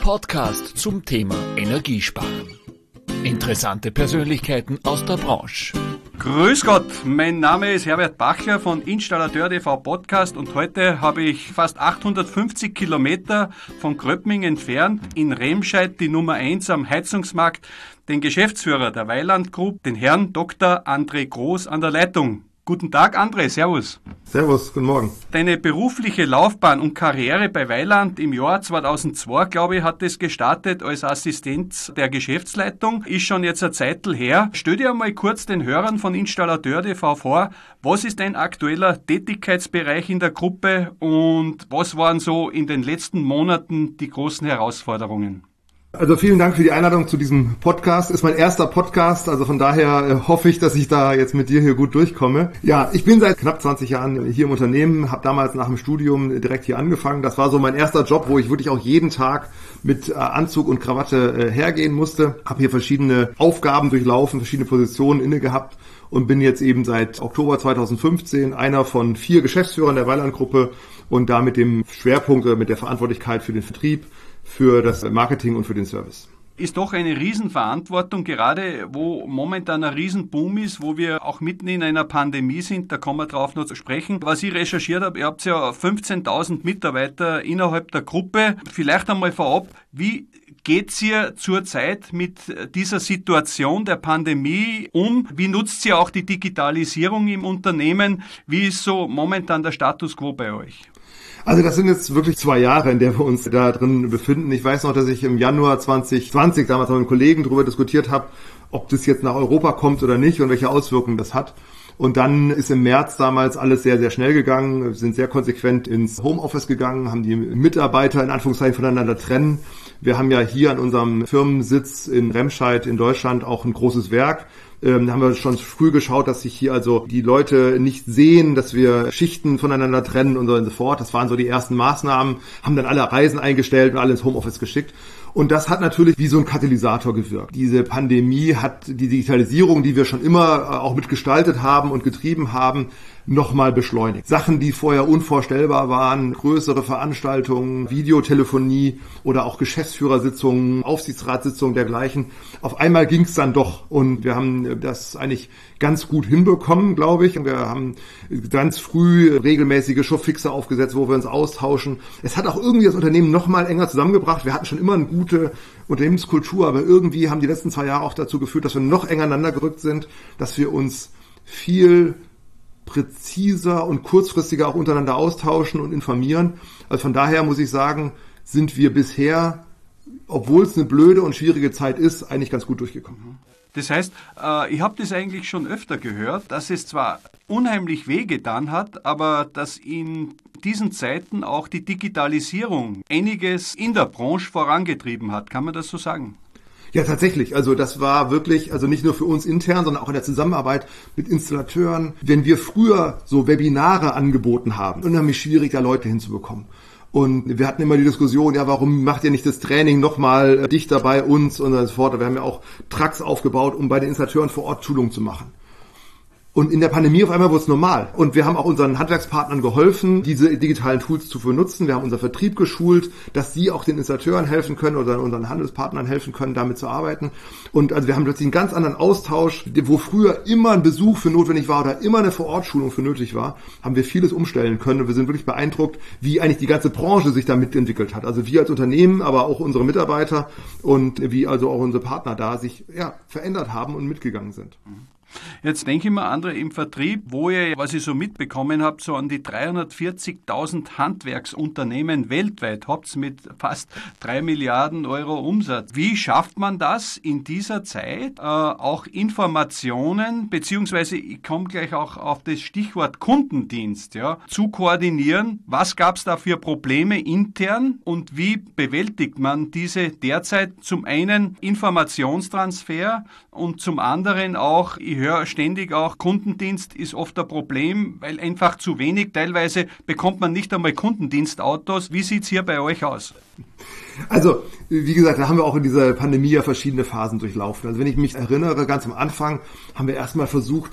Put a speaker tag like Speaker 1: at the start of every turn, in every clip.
Speaker 1: Podcast zum Thema Energiesparen. Interessante Persönlichkeiten aus der Branche.
Speaker 2: Grüß Gott, mein Name ist Herbert Bachler von Installateur.tv Podcast und heute habe ich fast 850 Kilometer von Gröbming entfernt in Remscheid die Nummer 1 am Heizungsmarkt, den Geschäftsführer der Weiland Group, den Herrn Dr. André Groß an der Leitung. Guten Tag, André, servus.
Speaker 3: Servus, guten Morgen.
Speaker 2: Deine berufliche Laufbahn und Karriere bei Weiland im Jahr 2002, glaube ich, hat es gestartet als Assistent der Geschäftsleitung. Ist schon jetzt eine Zeitl her. Stell dir einmal kurz den Hörern von Installateur.tv vor. Was ist dein aktueller Tätigkeitsbereich in der Gruppe und was waren so in den letzten Monaten die großen Herausforderungen?
Speaker 3: Also vielen Dank für die Einladung zu diesem Podcast. Ist mein erster Podcast, also von daher hoffe ich, dass ich da jetzt mit dir hier gut durchkomme. Ja, ich bin seit knapp 20 Jahren hier im Unternehmen, habe damals nach dem Studium direkt hier angefangen. Das war so mein erster Job, wo ich wirklich auch jeden Tag mit Anzug und Krawatte hergehen musste. Habe hier verschiedene Aufgaben durchlaufen, verschiedene Positionen inne gehabt und bin jetzt eben seit Oktober 2015 einer von 4 Geschäftsführern der Weiland-Gruppe und da mit dem Schwerpunkt oder mit der Verantwortlichkeit für den Vertrieb, für das Marketing und für den Service.
Speaker 2: Ist doch eine Riesenverantwortung, gerade wo momentan ein Riesenboom ist, wo wir auch mitten in einer Pandemie sind, da kommen wir drauf noch zu sprechen. Was ich recherchiert habe, ihr habt ja 15.000 Mitarbeiter innerhalb der Gruppe. Vielleicht einmal vorab, wie geht's ihr zurzeit mit dieser Situation der Pandemie um? Wie nutzt ihr auch die Digitalisierung im Unternehmen? Wie ist so momentan der Status quo bei euch?
Speaker 3: Also das sind jetzt wirklich 2 Jahre, in der wir uns da drin befinden. Ich weiß noch, dass ich im Januar 2020 damals mit einem Kollegen darüber diskutiert habe, ob das jetzt nach Europa kommt oder nicht und welche Auswirkungen das hat. Und dann ist im März damals alles sehr, sehr schnell gegangen. Wir sind sehr konsequent ins Homeoffice gegangen, haben die Mitarbeiter in Anführungszeichen voneinander trennen. Wir haben ja hier an unserem Firmensitz in Remscheid in Deutschland auch ein großes Werk. Da haben wir schon früh geschaut, dass sich hier also die Leute nicht sehen, dass wir Schichten voneinander trennen und so fort. Das waren so die ersten Maßnahmen, haben dann alle Reisen eingestellt und alle ins Homeoffice geschickt. Und das hat natürlich wie so ein Katalysator gewirkt. Diese Pandemie hat die Digitalisierung, die wir schon immer auch mitgestaltet haben und getrieben haben, nochmal beschleunigt. Sachen, die vorher unvorstellbar waren, größere Veranstaltungen, Videotelefonie oder auch Geschäftsführersitzungen, Aufsichtsratssitzungen dergleichen. Auf einmal ging es dann doch und wir haben das eigentlich ganz gut hinbekommen, glaube ich. Und wir haben ganz früh regelmäßige Showfixe aufgesetzt, wo wir uns austauschen. Es hat auch irgendwie das Unternehmen nochmal enger zusammengebracht. Wir hatten schon immer eine gute Unternehmenskultur, aber irgendwie haben die letzten 2 Jahre auch dazu geführt, dass wir noch enger aneinander gerückt sind, dass wir uns viel präziser und kurzfristiger auch untereinander austauschen und informieren. Also von daher muss ich sagen, sind wir bisher, obwohl es eine blöde und schwierige Zeit ist, eigentlich ganz gut durchgekommen.
Speaker 2: Das heißt, ich habe das eigentlich schon öfter gehört, dass es zwar unheimlich wehgetan hat, aber dass in diesen Zeiten auch die Digitalisierung einiges in der Branche vorangetrieben hat. Kann man das so sagen?
Speaker 3: Ja, tatsächlich. Also das war wirklich, also nicht nur für uns intern, sondern auch in der Zusammenarbeit mit Installateuren. Wenn wir früher so Webinare angeboten haben, unheimlich schwierig, da Leute hinzubekommen. Und wir hatten immer die Diskussion, ja, warum macht ihr nicht das Training nochmal dichter bei uns und so fort. Wir haben ja auch Trucks aufgebaut, um bei den Installateuren vor Ort Schulungen zu machen. Und in der Pandemie auf einmal wurde es normal. Und wir haben auch unseren Handwerkspartnern geholfen, diese digitalen Tools zu benutzen. Wir haben unseren Vertrieb geschult, dass sie auch den Installateuren helfen können oder unseren Handelspartnern helfen können, damit zu arbeiten. Und also wir haben plötzlich einen ganz anderen Austausch, wo früher immer ein Besuch für notwendig war oder immer eine Vorortschulung für nötig war, haben wir vieles umstellen können. Und wir sind wirklich beeindruckt, wie eigentlich die ganze Branche sich da mitentwickelt hat. Also wir als Unternehmen, aber auch unsere Mitarbeiter und wie also auch unsere Partner da sich verändert haben und mitgegangen sind.
Speaker 2: Jetzt denke ich mir, André, im Vertrieb, wo ihr, was ich so mitbekommen habe, so an die 340.000 Handwerksunternehmen weltweit habt mit fast 3 Milliarden Euro Umsatz. Wie schafft man das in dieser Zeit, auch Informationen, beziehungsweise ich komme gleich auch auf das Stichwort Kundendienst, zu koordinieren? Was gab es da für Probleme intern und wie bewältigt man diese derzeit zum einen Informationstransfer und zum anderen auch, ich höre ständig auch, Kundendienst ist oft ein Problem, weil einfach zu wenig, teilweise bekommt man nicht einmal Kundendienstautos. Wie sieht's hier bei euch aus?
Speaker 3: Also, wie gesagt, da haben wir auch in dieser Pandemie ja verschiedene Phasen durchlaufen. Also wenn ich mich erinnere, ganz am Anfang haben wir erstmal versucht,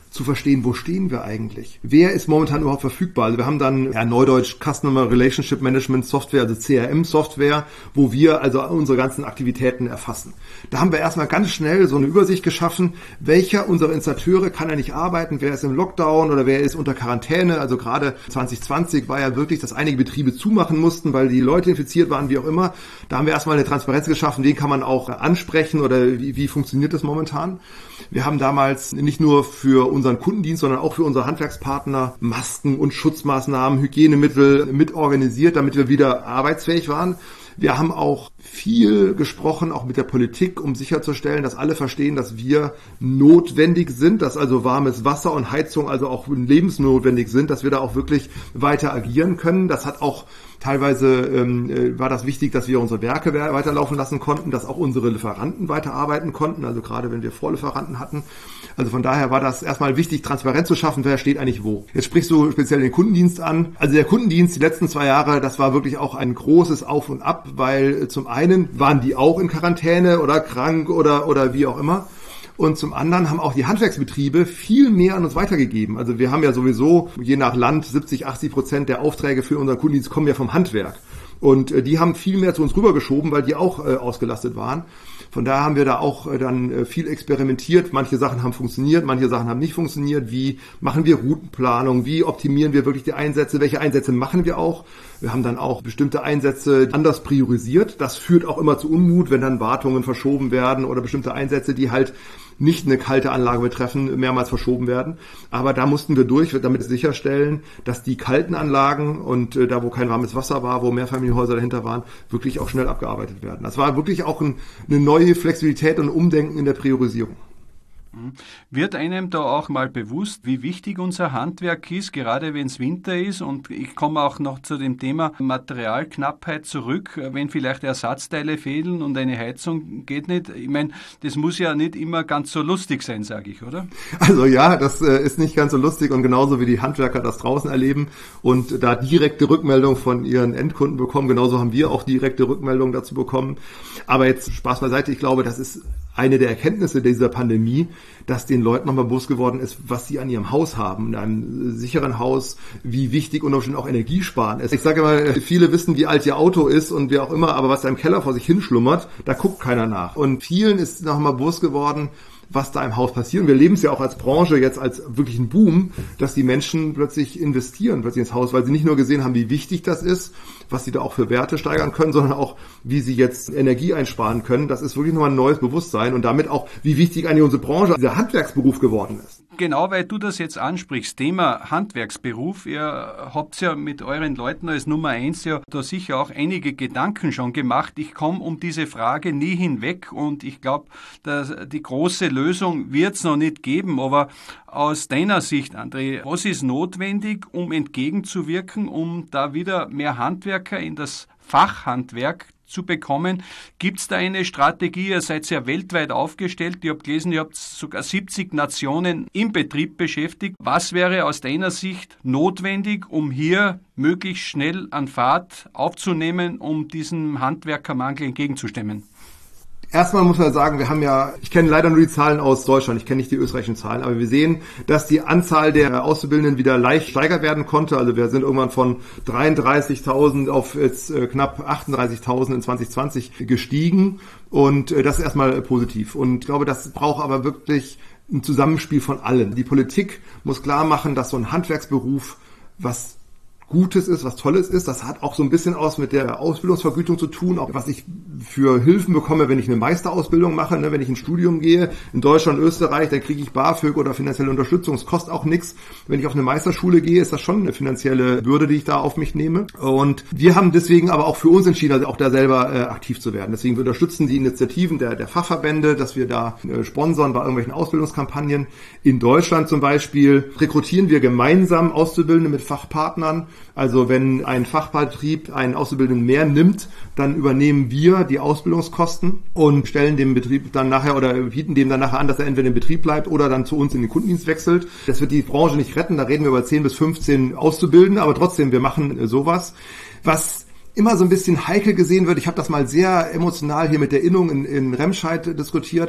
Speaker 3: zu verstehen, wo stehen wir eigentlich? Wer ist momentan überhaupt verfügbar? Also wir haben dann neudeutsch Customer Relationship Management Software, also CRM-Software, wo wir also unsere ganzen Aktivitäten erfassen. Da haben wir erstmal ganz schnell so eine Übersicht geschaffen, welcher unserer Installateure kann nicht arbeiten, wer ist im Lockdown oder wer ist unter Quarantäne. Also gerade 2020 war ja wirklich, dass einige Betriebe zumachen mussten, weil die Leute infiziert waren, wie auch immer. Da haben wir erstmal eine Transparenz geschaffen, wen kann man auch ansprechen oder wie funktioniert das momentan. Wir haben damals nicht nur für unseren Kundendienst, sondern auch für unsere Handwerkspartner Masken und Schutzmaßnahmen, Hygienemittel mit organisiert, damit wir wieder arbeitsfähig waren. Wir haben auch viel gesprochen, auch mit der Politik, um sicherzustellen, dass alle verstehen, dass wir notwendig sind, dass also warmes Wasser und Heizung also auch lebensnotwendig sind, dass wir da auch wirklich weiter agieren können. Das hat auch teilweise war das wichtig, dass wir unsere Werke weiterlaufen lassen konnten, dass auch unsere Lieferanten weiterarbeiten konnten, also gerade wenn wir Vorlieferanten hatten. Also von daher war das erstmal wichtig, Transparenz zu schaffen, wer steht eigentlich wo. Jetzt sprichst du speziell den Kundendienst an. Also der Kundendienst die letzten 2 Jahre, das war wirklich auch ein großes Auf und Ab, weil zum einen waren die auch in Quarantäne oder krank oder wie auch immer. Und zum anderen haben auch die Handwerksbetriebe viel mehr an uns weitergegeben. Also wir haben ja sowieso, je nach Land, 70-80% der Aufträge für unseren Kundendienst kommen ja vom Handwerk. Und die haben viel mehr zu uns rübergeschoben, weil die auch ausgelastet waren. Von daher haben wir da auch dann viel experimentiert. Manche Sachen haben funktioniert, manche Sachen haben nicht funktioniert. Wie machen wir Routenplanung? Wie optimieren wir wirklich die Einsätze? Welche Einsätze machen wir auch? Wir haben dann auch bestimmte Einsätze anders priorisiert. Das führt auch immer zu Unmut, wenn dann Wartungen verschoben werden oder bestimmte Einsätze, die halt nicht eine kalte Anlage betreffen, mehrmals verschoben werden. Aber da mussten wir durch, damit sicherstellen, dass die kalten Anlagen und da, wo kein warmes Wasser war, wo Mehrfamilienhäuser dahinter waren, wirklich auch schnell abgearbeitet werden. Das war wirklich auch eine neue Flexibilität und Umdenken in der Priorisierung.
Speaker 2: Wird einem da auch mal bewusst, wie wichtig unser Handwerk ist, gerade wenn es Winter ist? Und ich komme auch noch zu dem Thema Materialknappheit zurück, wenn vielleicht Ersatzteile fehlen und eine Heizung geht nicht. Ich meine, das muss ja nicht immer ganz so lustig sein, sage ich, oder?
Speaker 3: Also ja, das ist nicht ganz so lustig und genauso wie die Handwerker das draußen erleben und da direkte Rückmeldung von ihren Endkunden bekommen, genauso haben wir auch direkte Rückmeldungen dazu bekommen. Aber jetzt Spaß beiseite, ich glaube, das ist eine der Erkenntnisse dieser Pandemie, dass den Leuten nochmal bewusst geworden ist, was sie an ihrem Haus haben, in einem sicheren Haus, wie wichtig und auch Energiesparen ist. Ich sage immer, viele wissen, wie alt ihr Auto ist und wie auch immer, aber was da im Keller vor sich hinschlummert, da guckt keiner nach. Und vielen ist nochmal bewusst geworden, was da im Haus passiert. Und wir leben es ja auch als Branche jetzt als wirklich ein Boom, dass die Menschen plötzlich investieren ins Haus, weil sie nicht nur gesehen haben, wie wichtig das ist, was sie da auch für Werte steigern können, sondern auch, wie sie jetzt Energie einsparen können. Das ist wirklich nochmal ein neues Bewusstsein und damit auch, wie wichtig eigentlich unsere Branche, dieser Handwerksberuf geworden ist.
Speaker 2: Genau, weil du das jetzt ansprichst, Thema Handwerksberuf. Ihr habt ja mit euren Leuten als Nummer 1 ja da sicher auch einige Gedanken schon gemacht. Ich komme um diese Frage nie hinweg und ich glaube, die große Lösung wird es noch nicht geben. Aber aus deiner Sicht, André, was ist notwendig, um entgegenzuwirken, um da wieder mehr Handwerker in das Fachhandwerk zu bekommen? Gibt es da eine Strategie? Ihr seid ja weltweit aufgestellt. Ich habe gelesen, ihr habt sogar 70 Nationen im Betrieb beschäftigt. Was wäre aus deiner Sicht notwendig, um hier möglichst schnell an Fahrt aufzunehmen, um diesem Handwerkermangel entgegenzustemmen?
Speaker 3: Erstmal muss man sagen, ich kenne leider nur die Zahlen aus Deutschland, ich kenne nicht die österreichischen Zahlen, aber wir sehen, dass die Anzahl der Auszubildenden wieder leicht steigert werden konnte. Also wir sind irgendwann von 33.000 auf jetzt knapp 38.000 in 2020 gestiegen und das ist erstmal positiv. Und ich glaube, das braucht aber wirklich ein Zusammenspiel von allen. Die Politik muss klar machen, dass so ein Handwerksberuf was Gutes ist, was Tolles ist. Das hat auch so ein bisschen mit der Ausbildungsvergütung zu tun, auch was ich für Hilfen bekomme, wenn ich eine Meisterausbildung mache, wenn ich ein Studium gehe. In Deutschland, Österreich, dann kriege ich BAföG oder finanzielle Unterstützung. Es kostet auch nichts. Wenn ich auf eine Meisterschule gehe, ist das schon eine finanzielle Bürde, die ich da auf mich nehme. Und wir haben deswegen aber auch für uns entschieden, also auch da selber aktiv zu werden. Deswegen wir unterstützen die Initiativen der Fachverbände, dass wir da sponsern bei irgendwelchen Ausbildungskampagnen. In Deutschland zum Beispiel rekrutieren wir gemeinsam Auszubildende mit Fachpartnern. Also wenn ein Fachbetrieb einen Auszubildenden mehr nimmt, dann übernehmen wir die Ausbildungskosten und stellen dem Betrieb dann nachher oder bieten dem dann nachher an, dass er entweder im Betrieb bleibt oder dann zu uns in den Kundendienst wechselt. Das wird die Branche nicht retten, da reden wir über 10 bis 15 Auszubildende, aber trotzdem, wir machen sowas. Was immer so ein bisschen heikel gesehen wird, ich habe das mal sehr emotional hier mit der Innung in Remscheid diskutiert.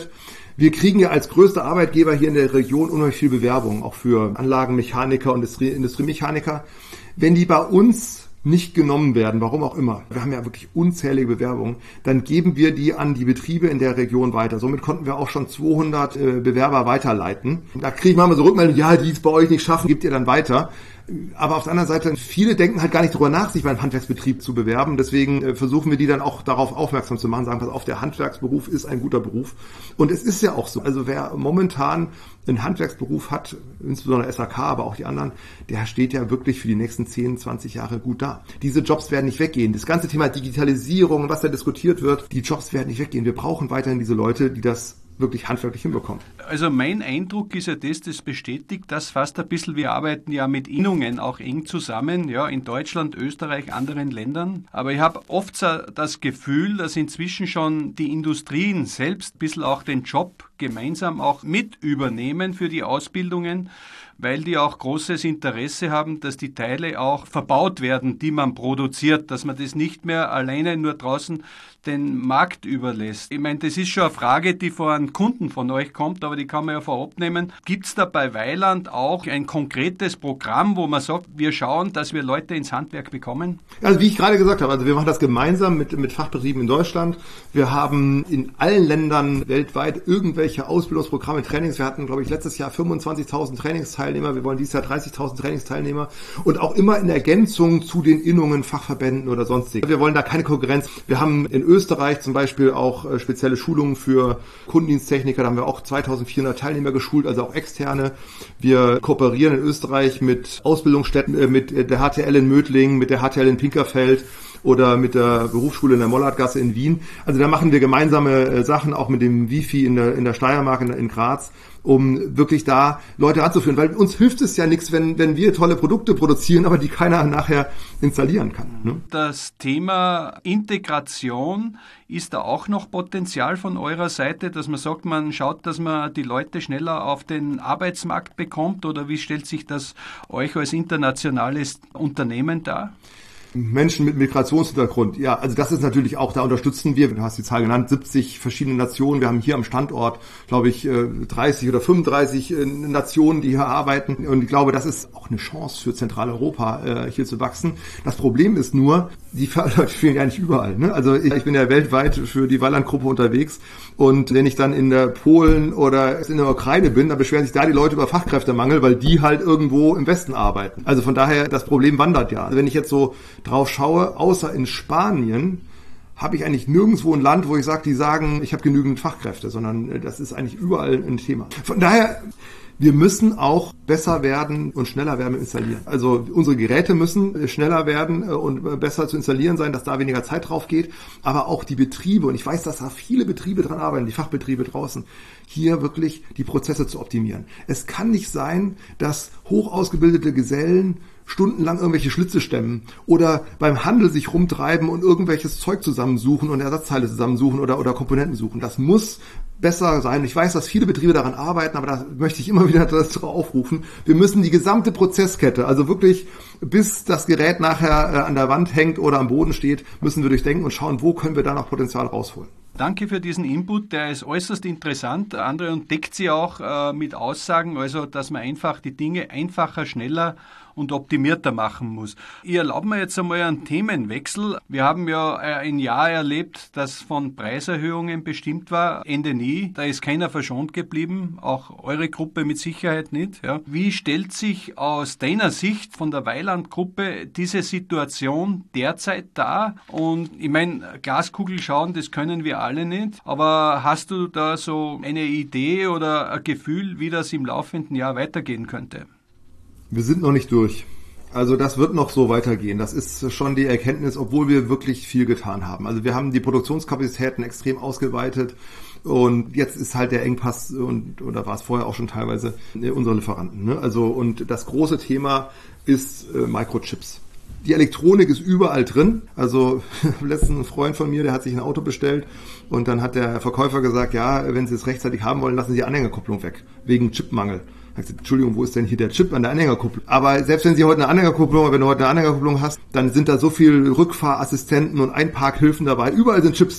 Speaker 3: Wir kriegen ja als größter Arbeitgeber hier in der Region unheimlich viel Bewerbung, auch für Anlagenmechaniker und Industriemechaniker. Wenn die bei uns nicht genommen werden, warum auch immer, wir haben ja wirklich unzählige Bewerbungen, dann geben wir die an die Betriebe in der Region weiter. Somit konnten wir auch schon 200 Bewerber weiterleiten. Da kriegen wir mal so Rückmeldungen, ja, die es bei euch nicht schaffen, gebt ihr dann weiter. Aber auf der anderen Seite, viele denken halt gar nicht darüber nach, sich beim Handwerksbetrieb zu bewerben. Deswegen versuchen wir die dann auch darauf aufmerksam zu machen, sagen, pass auf, der Handwerksberuf ist ein guter Beruf. Und es ist ja auch so. Also wer momentan einen Handwerksberuf hat, insbesondere SAK, aber auch die anderen, der steht ja wirklich für die nächsten 10, 20 Jahre gut da. Diese Jobs werden nicht weggehen. Das ganze Thema Digitalisierung, was da diskutiert wird, die Jobs werden nicht weggehen. Wir brauchen weiterhin diese Leute, die das wirklich handwerklich hinbekommen.
Speaker 2: Also mein Eindruck ist ja das bestätigt das fast ein bisschen. Wir arbeiten ja mit Innungen auch eng zusammen, ja, in Deutschland, Österreich, anderen Ländern. Aber ich habe oft das Gefühl, dass inzwischen schon die Industrien selbst ein bisschen auch den Job gemeinsam auch mit übernehmen für die Ausbildungen, weil die auch großes Interesse haben, dass die Teile auch verbaut werden, die man produziert, dass man das nicht mehr alleine nur draußen den Markt überlässt. Ich meine, das ist schon eine Frage, die von einem Kunden von euch kommt, aber die kann man ja vorab nehmen. Gibt es da bei Weiland auch ein konkretes Programm, wo man sagt, wir schauen, dass wir Leute ins Handwerk bekommen?
Speaker 3: Also wie ich gerade gesagt habe, also wir machen das gemeinsam mit Fachbetrieben in Deutschland. Wir haben in allen Ländern weltweit irgendwelche Ausbildungsprogramme, Trainings. Wir hatten, glaube ich, letztes Jahr 25.000 Trainingsteilnehmer. Wir wollen dieses Jahr 30.000 Trainingsteilnehmer und auch immer in Ergänzung zu den Innungen, Fachverbänden oder sonstigen. Wir wollen da keine Konkurrenz. Wir haben in Österreich zum Beispiel auch spezielle Schulungen für Kundendiensttechniker. Da haben wir auch 2.400 Teilnehmer geschult, also auch externe. Wir kooperieren in Österreich mit Ausbildungsstätten, mit der HTL in Mödling, mit der HTL in Pinkerfeld oder mit der Berufsschule in der Mollertgasse in Wien. Also da machen wir gemeinsame Sachen, auch mit dem Wifi in der Steiermark, in Graz, um wirklich da Leute ranzuführen. Weil uns hilft es ja nichts, wenn wir tolle Produkte produzieren, aber die keiner nachher installieren kann. Ne?
Speaker 2: Das Thema Integration, ist da auch noch Potenzial von eurer Seite, dass man sagt, man schaut, dass man die Leute schneller auf den Arbeitsmarkt bekommt? Oder wie stellt sich das euch als internationales Unternehmen dar?
Speaker 3: Menschen mit Migrationshintergrund, ja, also das ist natürlich auch, da unterstützen wir, du hast die Zahl genannt, 70 verschiedene Nationen. Wir haben hier am Standort, glaube ich, 30 oder 35 Nationen, die hier arbeiten. Und ich glaube, das ist auch eine Chance für Zentraleuropa, hier zu wachsen. Das Problem ist nur, die Leute fehlen ja nicht überall. Ne? Also ich bin ja weltweit für die Weiland-Gruppe unterwegs. Und wenn ich dann in der Polen oder in der Ukraine bin, dann beschweren sich da die Leute über Fachkräftemangel, weil die halt irgendwo im Westen arbeiten. Also von daher, das Problem wandert ja. Also wenn ich jetzt so drauf schaue, außer in Spanien, habe ich eigentlich nirgendwo ein Land, wo ich sage, die sagen, ich habe genügend Fachkräfte, sondern das ist eigentlich überall ein Thema. Von daher, wir müssen auch besser werden und schneller werden mit Installieren. Also unsere Geräte müssen schneller werden und besser zu installieren sein, dass da weniger Zeit drauf geht. Aber auch die Betriebe, und ich weiß, dass da viele Betriebe dran arbeiten, die Fachbetriebe draußen, hier wirklich die Prozesse zu optimieren. Es kann nicht sein, dass hoch ausgebildete Gesellen stundenlang irgendwelche Schlitze stemmen oder beim Handel sich rumtreiben und irgendwelches Zeug zusammensuchen und Ersatzteile zusammensuchen oder Komponenten suchen. Das muss besser sein. Ich weiß, dass viele Betriebe daran arbeiten, aber da möchte ich immer wieder dazu aufrufen. Wir müssen die gesamte Prozesskette, also wirklich bis das Gerät nachher an der Wand hängt oder am Boden steht, müssen wir durchdenken und schauen, wo können wir da noch Potenzial rausholen.
Speaker 2: Danke für diesen Input, der ist äußerst interessant. Andre und deckt sie auch mit Aussagen, also dass man einfach die Dinge einfacher, schneller und optimierter machen muss. Ich erlaube mir jetzt einmal einen Themenwechsel. Wir haben ja ein Jahr erlebt, das von Preiserhöhungen bestimmt war. Ende nie. Da ist keiner verschont geblieben, auch eure Gruppe mit Sicherheit nicht. Ja. Wie stellt sich aus deiner Sicht von der Weiland-Gruppe diese Situation derzeit dar? Und ich meine, Glaskugel schauen, das können wir alle nicht. Aber hast du da so eine Idee oder ein Gefühl, wie das im laufenden Jahr weitergehen könnte?
Speaker 3: Wir sind noch nicht durch. Also das wird noch so weitergehen. Das ist schon die Erkenntnis, obwohl wir wirklich viel getan haben. Also wir haben die Produktionskapazitäten extrem ausgeweitet und jetzt ist halt der Engpass oder war es vorher auch schon teilweise unsere Lieferanten. Ne? Also und das große Thema ist Microchips. Die Elektronik ist überall drin. Also letztens ein Freund von mir, der hat sich ein Auto bestellt und dann hat der Verkäufer gesagt, ja, wenn Sie es rechtzeitig haben wollen, lassen Sie die Anhängerkupplung weg, wegen Chipmangel. Entschuldigung, wo ist denn hier der Chip an der Anhängerkupplung? Aber selbst wenn du heute eine Anhängerkupplung hast, dann sind da so viele Rückfahrassistenten und Einparkhilfen dabei. Überall sind Chips.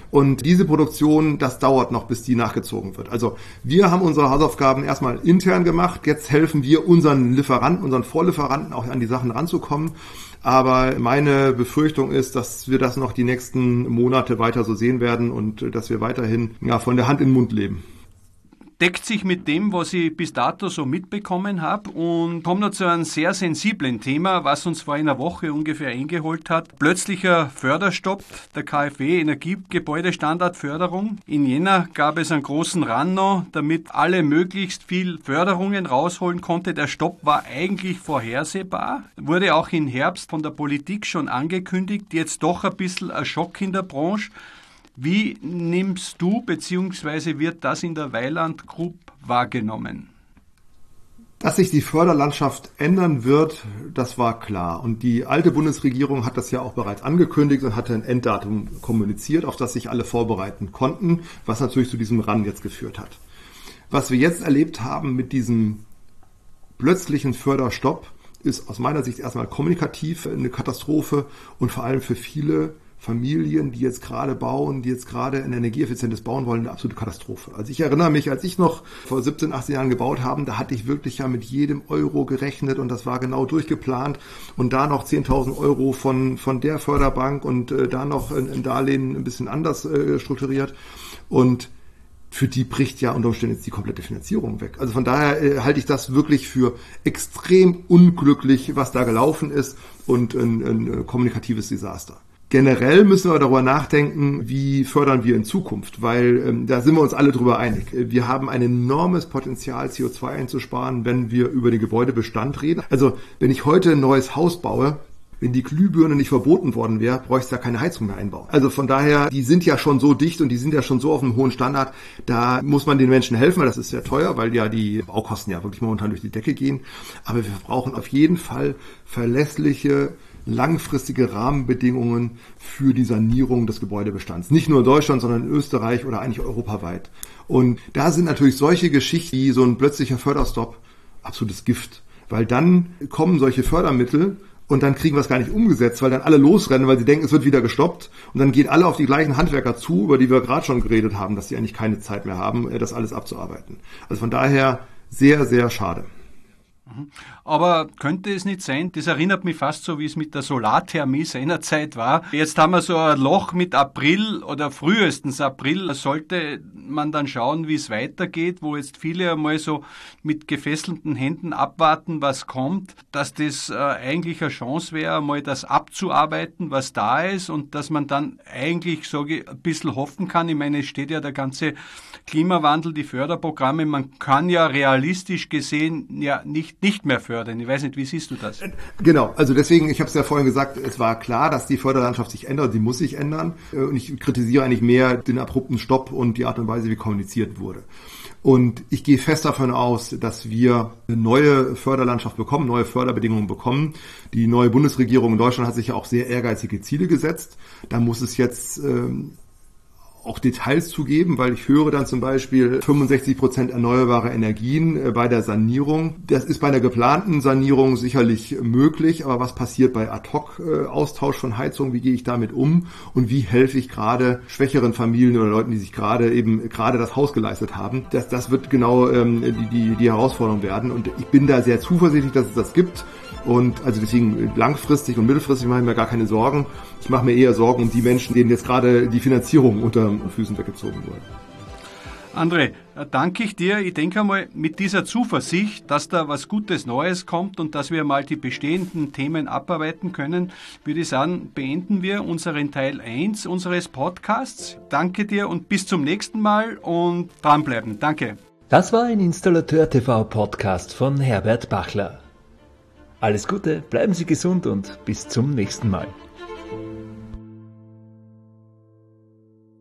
Speaker 3: Und diese Produktion, das dauert noch, bis die nachgezogen wird. Also wir haben unsere Hausaufgaben erstmal intern gemacht. Jetzt helfen wir unseren Lieferanten, unseren Vorlieferanten auch an die Sachen ranzukommen. Aber meine Befürchtung ist, dass wir das noch die nächsten Monate weiter so sehen werden und dass wir weiterhin von der Hand in den Mund leben.
Speaker 2: Deckt sich mit dem, was ich bis dato so mitbekommen habe, und kommt noch zu einem sehr sensiblen Thema, was uns vor einer Woche ungefähr eingeholt hat. Plötzlicher Förderstopp der KfW, Energiegebäudestandardförderung. In Jänner gab es einen großen Run noch, damit alle möglichst viel Förderungen rausholen konnte. Der Stopp war eigentlich vorhersehbar, wurde auch im Herbst von der Politik schon angekündigt, jetzt doch ein bisschen ein Schock in der Branche. Wie nimmst du bzw. wird das in der Weiland Group wahrgenommen?
Speaker 3: Dass sich die Förderlandschaft ändern wird, das war klar. Und die alte Bundesregierung hat das ja auch bereits angekündigt und hatte ein Enddatum kommuniziert, auf das sich alle vorbereiten konnten, was natürlich zu diesem Run jetzt geführt hat. Was wir jetzt erlebt haben mit diesem plötzlichen Förderstopp, ist aus meiner Sicht erstmal kommunikativ eine Katastrophe und vor allem für viele Familien, die jetzt gerade bauen, die jetzt gerade ein energieeffizientes Bauen wollen, eine absolute Katastrophe. Also ich erinnere mich, als ich noch vor 17, 18 Jahren gebaut habe, da hatte ich wirklich ja mit jedem Euro gerechnet und das war genau durchgeplant und da noch 10.000 Euro von der Förderbank und da noch ein Darlehen ein bisschen anders strukturiert und für die bricht ja unter Umständen jetzt die komplette Finanzierung weg. Also von daher halte ich das wirklich für extrem unglücklich, was da gelaufen ist und ein kommunikatives Desaster. Generell müssen wir darüber nachdenken, wie fördern wir in Zukunft, weil da sind wir uns alle drüber einig. Wir haben ein enormes Potenzial, CO2 einzusparen, wenn wir über den Gebäudebestand reden. Also wenn ich heute ein neues Haus baue, wenn die Glühbirne nicht verboten worden wäre, bräuchte ich da keine Heizung mehr einbauen. Also von daher, die sind ja schon so dicht und die sind ja schon so auf einem hohen Standard, da muss man den Menschen helfen, weil das ist sehr teuer, weil ja die Baukosten ja wirklich momentan durch die Decke gehen. Aber wir brauchen auf jeden Fall verlässliche, langfristige Rahmenbedingungen für die Sanierung des Gebäudebestands. Nicht nur in Deutschland, sondern in Österreich oder eigentlich europaweit. Und da sind natürlich solche Geschichten wie so ein plötzlicher Förderstopp absolutes Gift. Weil dann kommen solche Fördermittel und dann kriegen wir es gar nicht umgesetzt, weil dann alle losrennen, weil sie denken, es wird wieder gestoppt. Und dann gehen alle auf die gleichen Handwerker zu, über die wir gerade schon geredet haben, dass sie eigentlich keine Zeit mehr haben, das alles abzuarbeiten. Also von daher sehr, sehr schade.
Speaker 2: Aber könnte es nicht sein, das erinnert mich fast so, wie es mit der Solarthermie seinerzeit war. Jetzt haben wir so ein Loch mit April oder frühestens April. Sollte man dann schauen, wie es weitergeht, wo jetzt viele einmal so mit gefesselten Händen abwarten, was kommt, dass das eigentlich eine Chance wäre, mal das abzuarbeiten, was da ist und dass man dann eigentlich, sage ich, ein bisschen hoffen kann. Ich meine, es steht ja der ganze Klimawandel, die Förderprogramme, man kann ja realistisch gesehen ja nicht mehr fördern. Ich weiß nicht, wie siehst du das?
Speaker 3: Genau, also deswegen, ich habe es ja vorhin gesagt, es war klar, dass die Förderlandschaft sich ändert, sie muss sich ändern und ich kritisiere eigentlich mehr den abrupten Stopp und die Art und Weise, wie kommuniziert wurde. Und ich gehe fest davon aus, dass wir eine neue Förderlandschaft bekommen, neue Förderbedingungen bekommen. Die neue Bundesregierung in Deutschland hat sich ja auch sehr ehrgeizige Ziele gesetzt. Da muss es jetzt auch Details zu geben, weil ich höre dann zum Beispiel 65% erneuerbare Energien bei der Sanierung. Das ist bei einer geplanten Sanierung sicherlich möglich, aber was passiert bei Ad-Hoc-Austausch von Heizung? Wie gehe ich damit um? Und wie helfe ich gerade schwächeren Familien oder Leuten, die sich gerade das Haus geleistet haben? Das wird genau die Herausforderung werden und ich bin da sehr zuversichtlich, dass es das gibt. Und also deswegen langfristig und mittelfristig mache ich mir gar keine Sorgen. Ich mache mir eher Sorgen um die Menschen, denen jetzt gerade die Finanzierung unter den Füßen weggezogen wurde.
Speaker 2: André, danke ich dir. Ich denke einmal, mit dieser Zuversicht, dass da was Gutes Neues kommt und dass wir mal die bestehenden Themen abarbeiten können, würde ich sagen, beenden wir unseren Teil 1 unseres Podcasts. Danke dir und bis zum nächsten Mal und dranbleiben. Danke.
Speaker 1: Das war ein Installateur-TV-Podcast von Herbert Bachler. Alles Gute, bleiben Sie gesund und bis zum nächsten Mal.